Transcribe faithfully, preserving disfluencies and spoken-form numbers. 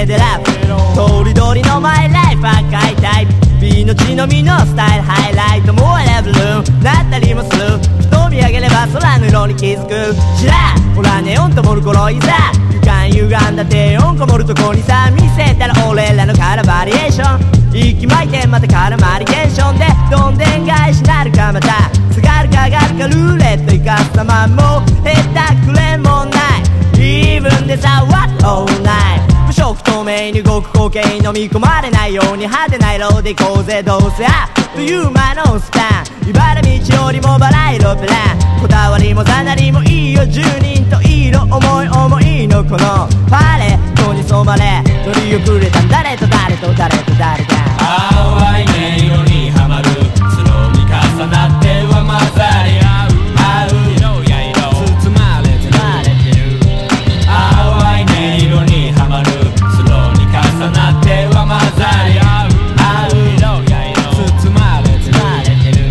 店でラップ通り通りのマイライフは解体美の血のみのスタイルハイライトもうレベルなったりもする飛び上げれば空の色に気づくしらほらネオンとモルコロいざ歪ん歪んだ低音こもるとこにさ見せたら俺らのカラーバリエーション息巻いてまたカラマリケーションでどんでん返しなるかまた下がるか上がるかルーレット生かす様も下手くれもない自分でさ What all night 無色透明に動く光景飲み込まれないように派手な色で行こうぜどうせあっという間のスタン茨道よりもバラ色プランこだわりもざなりもいいよじゅうに